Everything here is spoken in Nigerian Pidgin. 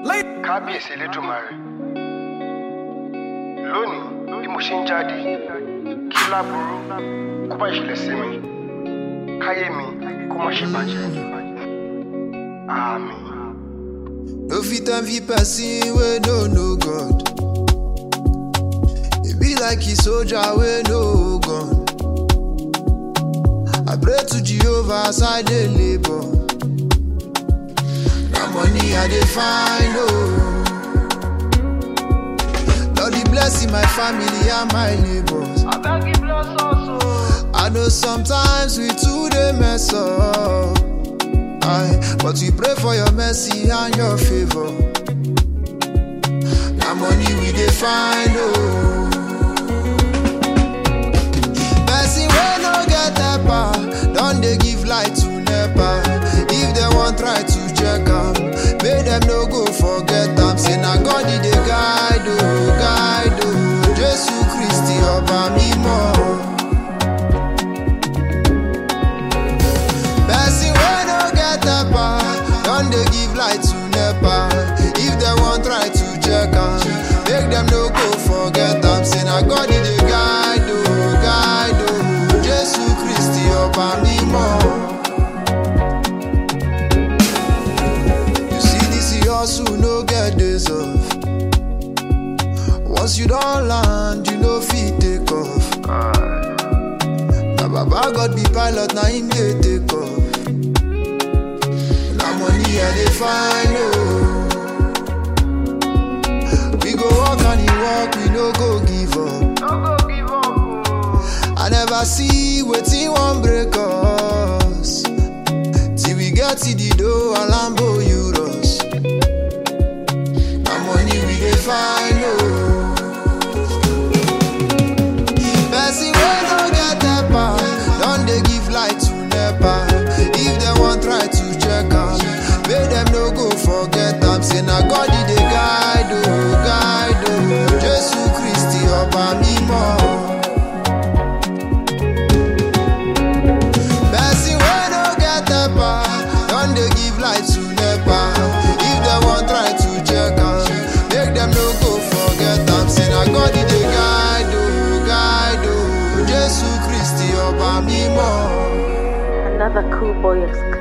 Kábíyèsí Elédùmarè. Lónìí bí mo ṣe ń jáde, kí láburú kó bá ìṣẹ̀lẹ̀ sí mi, káyé mi kó má ṣe bàjẹ́. Àmín. No fit envy person wey no know God. E be like a soldier wey no gun. I pray to Jehovah as I dey labor. Na money I dey find, oh. Lord, the blessing my family and my neighbors. I beg you bless us, oh. I know sometimes we too dey mess up. But we pray for your mercy and your favor. Now money we dey find, oh. Person wey no get helper, don dey give light to NEPA. If they wan try to check am, make them no go forget am. Say na God dey guide, oh, guide, oh. Jesu Christi Ọba mímọ́. Don't they give light to NEPA? If they want try to check am, make them no go forget am. Say na God dey guide, oh, guide, oh. Jesu Christi Ọba mímọ́. You see this hustle no get days off. Once you don land, you no fit take off. Na Baba God be pilot, na him dey take off. Money I dey find, oh. We go walk and he walk, we no go give up. No go give up, oh. I never see wetin wan break us. Till we get to the door and Lambo Euros. Na money we dey find, oh. Person wey no get helper, don dey give light to NEPA. If they wan try to check am, make them no go forget am. Say na God dey guide, oh, guide, oh. Jesu Christi Ọba mímọ́. Person wey no get helper, don dey give light to NEPA. If they wan try to check am, make them no go forget am. Say na God dey guide, oh, guide, oh. Jesu Christi Ọba mímọ́. Another cool boy exclusive.